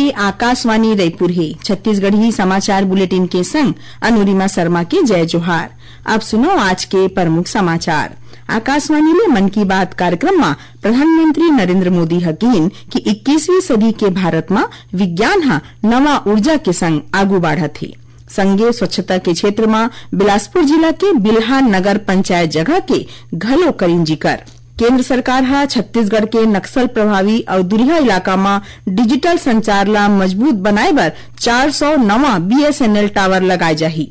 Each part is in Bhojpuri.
ये आकाशवाणी रायपुर है। छत्तीसगढ़ी समाचार बुलेटिन के संग अनुरिमा शर्मा के जय जोहार। अब सुनो आज के प्रमुख समाचार। आकाशवाणी ले मन की बात कार्यक्रम में प्रधानमंत्री नरेंद्र मोदी ह कहिन कि 21वीं सदी के भारत में विज्ञान हा नवा ऊर्जा के संग आगू बढ़त है। संगे स्वच्छता के क्षेत्र में बिलासपुर जिला के बिल्हा नगर पंचायत जगह के घलो करीन जिकर। केंद्र सरकार हा छत्तीसगढ़ के नक्सल प्रभावी और दुरिहा इलाका में डिजिटल संचार ला मजबूत बनाए बर 400 नवा BSNL टावर लगाए जाही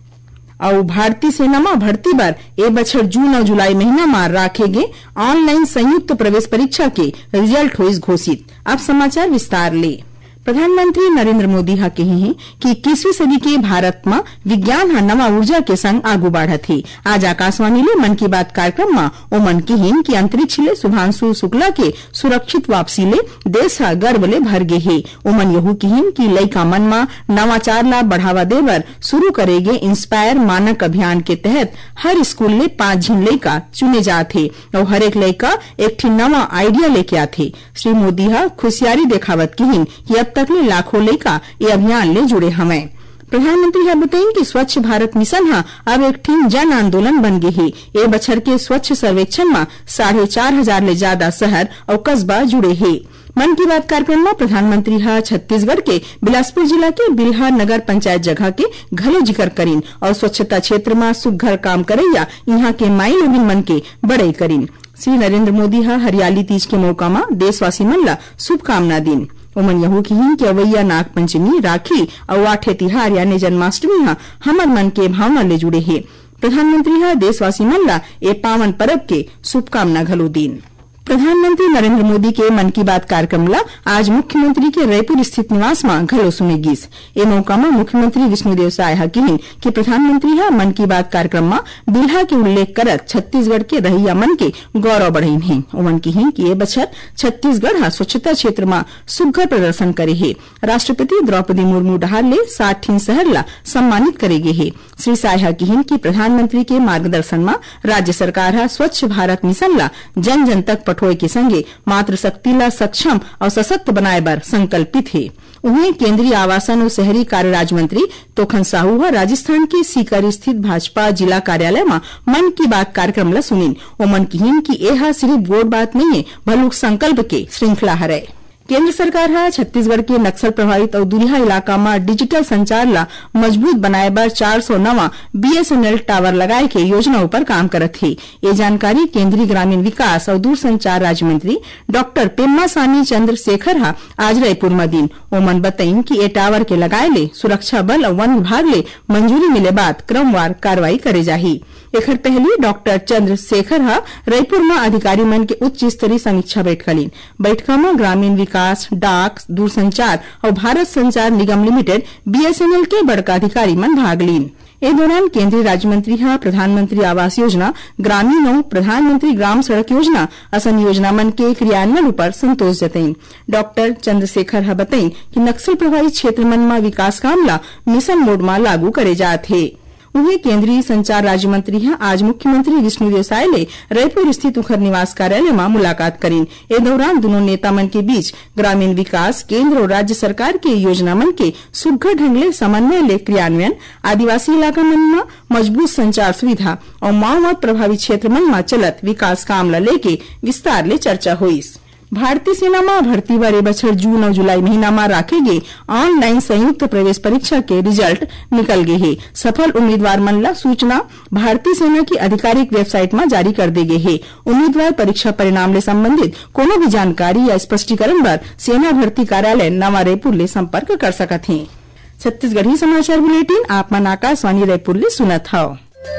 और भारतीय सेना में भर्ती बर ए बछर जून और जुलाई महीना में राखे गे ऑनलाइन संयुक्त प्रवेश परीक्षा के रिजल्ट होइस घोषित। अब समाचार विस्तार ले। प्रधानमंत्री नरेंद्र मोदी हा कहे हैं कि 21वीं सदी के भारत में विज्ञान हा नवा ऊर्जा के संग आगू बढ़त है। आज आकाशवाणी ले मन की बात कार्यक्रम में ओमन कहिन कि अंतरिक्ष ले शुभांशु शुक्ला के सुरक्षित वापसी ले देश हा गर्व ले भर गे है। ओमन यहू कहिन कि लइका मन में नवाचार ला बढ़ावा देबर शुरू करेगे इंस्पायर मानक अभियान के तहत हर स्कूल ले 5 झन लइका चुने जात है और हरेक लइका एक ठी नवा आइडिया लेके आथे। श्री मोदी हा खुशियारी देखावत कहिन कि अब तक ले लाखों लइका ये अभियान ले जुड़े हवे। प्रधानमंत्री है बताइन कि स्वच्छ भारत मिशन हा अब एक ठीक जन आंदोलन बन गए है। ए बछर के स्वच्छ सर्वेक्षण में 4,500 ले ज्यादा शहर और कस्बा जुड़े है। मन की बात कार्यक्रम में प्रधानमंत्री हा छत्तीसगढ़ के बिलासपुर जिला के बिल्हा नगर पंचायत जगह के घलो जिक्र करीन और स्वच्छता क्षेत्र में सुघ्घर काम करैया यहाँ के माई लोगिन मन के बड़ाई करीन। श्री नरेंद्र मोदी हा हरियाली तीज के मौका में देशवासी मन ला शुभकामना दिन। ओमन यहू कहिन कि अवैया नाग पंचमी, राखी और आठे तिहार यानी जन्माष्टमी हा हमर मन के भावना ले जुड़े है। प्रधानमंत्री हा देशवासी मन ला ए पावन पर्व के शुभकामना घलो दिन। प्रधानमंत्री नरेंद्र मोदी के मन की बात कार्यक्रम ला आज मुख्यमंत्री के रायपुर स्थित निवास में घलो सुने गिस। ए मौका में मुख्यमंत्री विष्णुदेव साय हा कहिन कि प्रधानमंत्री हा मन की बात कार्यक्रम में बिल्हा के उल्लेख करत छत्तीसगढ़ के रहिया मन के गौरव बढ़ाइन है। ओमन कहिन कि ए बछर छत्तीसगढ़ हा स्वच्छता क्षेत्र में सुघ्घर प्रदर्शन करे है। राष्ट्रपति द्रौपदी मुर्मू डहार ले 60 ठीन शहर ला सम्मानित करे गे है। श्री साय हा कहिन कि प्रधानमंत्री के मार्गदर्शन में राज्य सरकार हा स्वच्छ भारत मिशन ला जन जन तक पठोए के संगे मातृशक्ति ला सक्षम और सशक्त बनाए बर संकल्पित है। उन्हें केंद्रीय आवासन और शहरी कार्य राज्य मंत्री तोखन साहू हा राजस्थान के सीकर स्थित भाजपा जिला कार्यालय में मन की बात कार्यक्रम ला सुनिन। ओमन कहिन कि ए हा सिर्फ गोड़ बात नहीं है भलुक संकल्प के श्रृंखला हरे। केंद्र सरकार हा छत्तीसगढ़ के नक्सल प्रभावित और दुरिहा इलाका में डिजिटल संचार ला मजबूत बनाए बर 400 नवा BSNL टावर लगाए के योजना पर काम करत है। ये जानकारी केंद्रीय ग्रामीण विकास और दूरसंचार राज्य मंत्री डॉक्टर पेम्मासानी चंद्रशेखर हा आज रायपुर में दिन। ओमन बताइन कि ए टावर के लगाए ले सुरक्षा बल और वन विभाग ले मंजूरी मिले बाद क्रमवार कार्रवाई करे जाही। एखर पहले डॉक्टर चंद्रशेखर हा रायपुर में अधिकारी मन के उच्च स्तरीय समीक्षा बैठक लीन। बैठका में ग्रामीण विकास, डाक, दूरसंचार और भारत संचार निगम लिमिटेड BSNL के बड़का अधिकारी मन भाग लीन। ए दौरान केंद्रीय राज्य मंत्री हा प्रधानमंत्री आवास योजना, ग्रामीण और प्रधानमंत्री ग्राम सड़क योजना असन योजना मन के क्रियान्वयन पर संतोष जताइन। डॉक्टर चंद्रशेखर हा बताइन कि नक्सल प्रभावित क्षेत्र मन में विकास काम ला मिशन मोड में लागू करे जात है। उन्हें केंद्रीय संचार राज्य मंत्री है आज मुख्यमंत्री विष्णुदेव साय ले रायपुर स्थित उखर निवास कार्यालय में मुलाकात करीन। ए दौरान दोनों नेता मन के बीच ग्रामीण विकास, केंद्र और राज्य सरकार के योजना मन के सुघ्घर ढंग ले समन्वय ले क्रियान्वयन, आदिवासी इलाका मन में मजबूत संचार सुविधा और माओवाद प्रभावित क्षेत्र मन में चलत विकास काम ला लेके विस्तार ले चर्चा हुईस। भारतीय सेना में भर्ती बर ए बछर जून और जुलाई महीना में राखे गे ऑनलाइन संयुक्त प्रवेश परीक्षा के रिजल्ट निकल गए है। सफल उम्मीदवार मन ला सूचना भारतीय सेना की आधिकारिक वेबसाइट में जारी कर दे गए है। उम्मीदवार परीक्षा परिणाम ले संबंधित कोनो भी जानकारी या स्पष्टीकरण बर सेना भर्ती कार्यालय नवा रायपुर ले संपर्क कर सकत है। छत्तीसगढ़ी समाचार बुलेटिन आप मन आकाशवाणी रायपुर ले सुनत हव।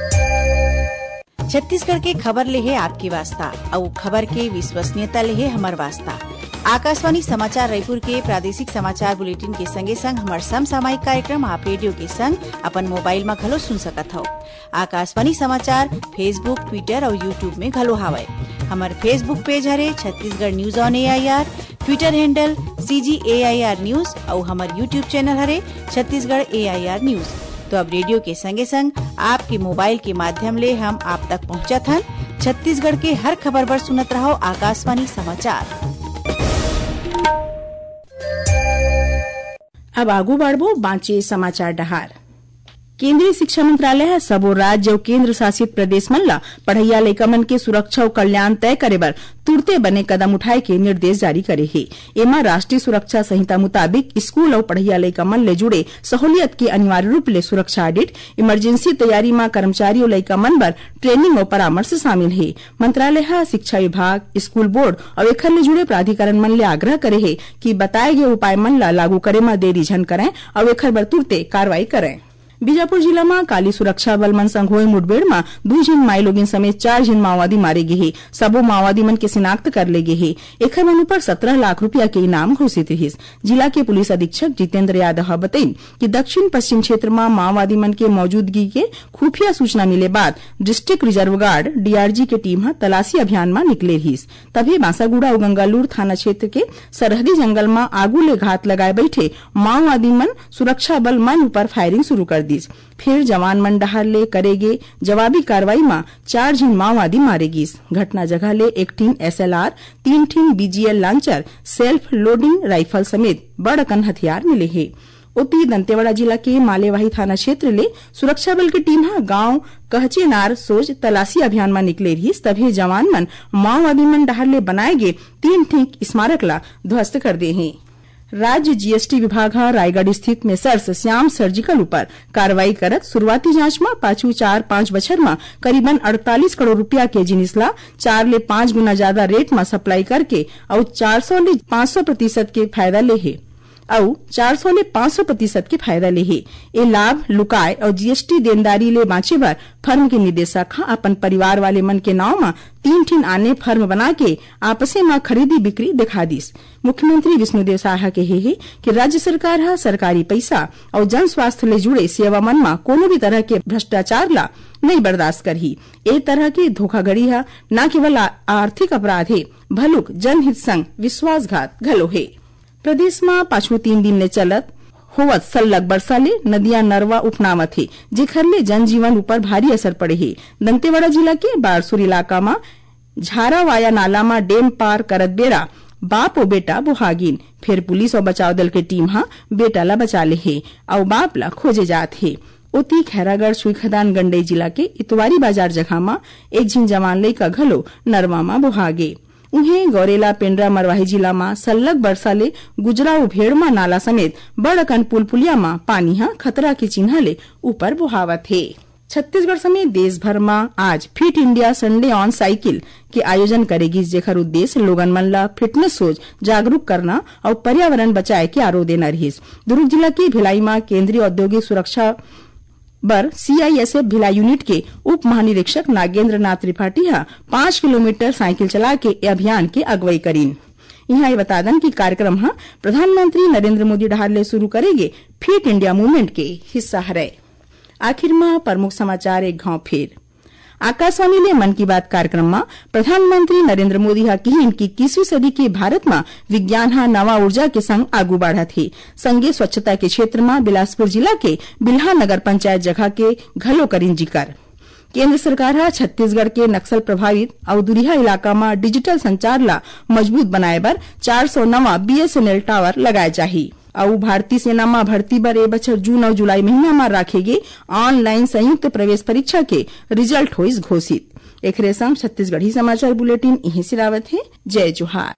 छत्तीसगढ़ के खबर ले है आपकी वास्ता और खबर के विश्वसनीयता ले है हमार वास्ता। आकाशवाणी समाचार रायपुर के प्रादेशिक समाचार बुलेटिन के संगे संग हमार समसामयिक कार्यक्रम आप रेडियो के संग अपन मोबाइल में घलो सुन सकत हो। आकाशवाणी समाचार फेसबुक, ट्विटर और यूट्यूब में घलो हावय। हमार फेसबुक पेज हरे Chhattisgarh news on AIR, Twitter handle CGAIR news और हमार यूट्यूब चैनल हरे छत्तीसगढ़ AIR न्यूज। तो अब रेडियो के संगे संग आपके मोबाइल के माध्यम ले हम आप तक पहुंचत हन। छत्तीसगढ़ के हर खबर पर सुनत रहो आकाशवाणी समाचार। अब आगू बढ़बो बाँचे समाचार डहार। केंद्रीय शिक्षा मंत्रालय सबो राज्य और केंद्र शासित प्रदेश मन ला पढ़इया लइका मन के सुरक्षा और कल्याण तय करे बर तुरते बने कदम उठाए के निर्देश जारी करे हे। एमा राष्ट्रीय सुरक्षा संहिता मुताबिक स्कूल और पढ़इया लइका मन ले जुड़े सहूलियत के अनिवार्य रूप ले सुरक्षा ऑडिट, इमरजेंसी तैयारी में कर्मचारी और लइका मन बर ट्रेनिंग और परामर्श शामिल हे। मंत्रालय शिक्षा विभाग, स्कूल बोर्ड और एखर ले जुड़े प्राधिकरण मन ले आग्रह करे हे कि बताए गए उपाय मन ला लागू करे में देरी झन करें और एखर बर तुरते कार्रवाई करें। बीजापुर जिला में काली सुरक्षा बल मन संग होए मुठभेड़ में 2 झिन माई लोगिन समेत 4 झिन माओवादी मारे गे हे। सबो माओवादी मन के शिनाख्त कर ले गे हे। एखर मन पर 17 लाख रुपया के इनाम घोषित रहिस। जिला के पुलिस अधीक्षक जितेंद्र यादव बताइन कि दक्षिण पश्चिम क्षेत्र में माओवादी मन के मौजूदगी के खुफिया सूचना मिले बाद डिस्ट्रिक्ट रिजर्व गार्ड डीआरजी के टीम तलाशी अभियान में निकले रहिस। तभी बांसागुड़ा और गंगालूर थाना क्षेत्र के सरहदी जंगल में आगू ले घात लगाए बैठे माओवादी मन सुरक्षा बल मन ऊपर फायरिंग शुरू कर दीस। फिर जवान मन डहार ले करेगे जवाबी कार्रवाई में 4 झिन माओवादी मारे गिस। घटना जगह ले 1 team SLR, 3 team BGL launcher, self loading rifle समेत बड़कन हथियार मिले हे। उती दंतेवाड़ा जिला के मालेवाही थाना क्षेत्र ले सुरक्षा बल की टीम गांव कहचेनार सोज तलाशी अभियान में निकले रहिस। तभी जवान मन माओवादी मन डहार ले बनाए गे 3 ठीक स्मारक ला ध्वस्त कर दे हैं। राज्य GST विभाग रायगढ़ स्थित मेसर्स श्याम सर्जिकल ऊपर कार्रवाई करत शुरुआती जांच में पाछू 4-5 बछर में करीबन 48 करोड़ रुपया के जिनिस ला 4 ले 5 गुना ज्यादा रेट में सप्लाई करके और 400 ले 500% के फायदा ले हे। और 400 ले 500% के फायदा ले हे। ए लाभ लुकाए और GST देनदारी ले बाँचे बर फर्म के निदेशक अपन परिवार वाले मन के नाव में 3 ठीन आने फर्म बना के आपसे में खरीदी बिक्री दिखा दिस। मुख्यमंत्री विष्णुदेव साहा के हे कि राज्य सरकार सरकारी पैसा और जन स्वास्थ्य ले जुड़े सेवा मन में कोनो भी तरह के भ्रष्टाचार ला नहीं बर्दाश्त करही। ए तरह के धोखाधड़ी न केवल आर्थिक अपराध है भलुक जनहित संग विश्वासघात घलो है। प्रदेश में पाछू 3 दिन ले चलत होवत सल्लग बरसा ले नदियां नरवा उपनावत है, जेखर ले जनजीवन ऊपर भारी असर पड़े है। दंतेवाड़ा जिला के बारसूर इलाका में झारावाया नाला में डेम पार करत बेरा बाप और बेटा बुहागिन। फिर पुलिस और बचाव दल के टीम बेटा ला बचा ले है और बाप ला खोजे जात है। उती खैरागढ़ सुईखदान गंडई जिला के इतवारी बाजार जगह में 1 झिन जवान लइका घलो नरवा में बुहागे। उन्हें गौरेला पेंड्रा मरवाही जिला में सल्लग बरसा ले गुजरा उभेड़मा नाला समेत बड़कन पुलिया में पानी खतरा के चिन्ह ले ऊपर बुहावत है। छत्तीसगढ़ समेत देश भर में आज fit India Sunday on cycle के आयोजन करेगी, जेकर उद्देश्य लोगन मन ला फिटनेस सोच जागरूक करना और पर्यावरण बचाए के आरो देना रहिस। दुर्ग जिला के भिलाई में केंद्रीय औद्योगिक सुरक्षा बर CISF भिलाई यूनिट के उप महानिरीक्षक नागेंद्र नाथ त्रिपाठी 5 किलोमीटर साइकिल चला के अभियान के अगुवाई करीन। यहाँ ये बता दन कि कार्यक्रम प्रधानमंत्री नरेंद्र मोदी डहार ले शुरू करेगे फिट इंडिया मूवमेंट के हिस्सा हरे। आखिर में प्रमुख समाचार एक घाव फिर आकाशवाणी ले मन की बात कार्यक्रम में प्रधानमंत्री नरेंद्र मोदी कहिन कि 21वीं सदी के भारत में विज्ञान नवा ऊर्जा के संग आगू बढ़त है। संगे स्वच्छता के क्षेत्र में बिलासपुर जिला के बिल्हा नगर पंचायत जगह के घलो करीन जिकर। केंद्र सरकार छत्तीसगढ़ के नक्सल प्रभावित और दुरिहा इलाका में डिजिटल संचार ला मजबूत बनाए बर 409 BSNL टावर लगाए चाहिए। और भारतीय सेना में भर्ती बर ए बछर जून और जुलाई महीना में राखेगे ऑनलाइन संयुक्त प्रवेश परीक्षा के रिजल्ट होइस घोषित। एकरे संग छत्तीसगढ़ी समाचार बुलेटिन यहीं सिरावत है। जय जोहार।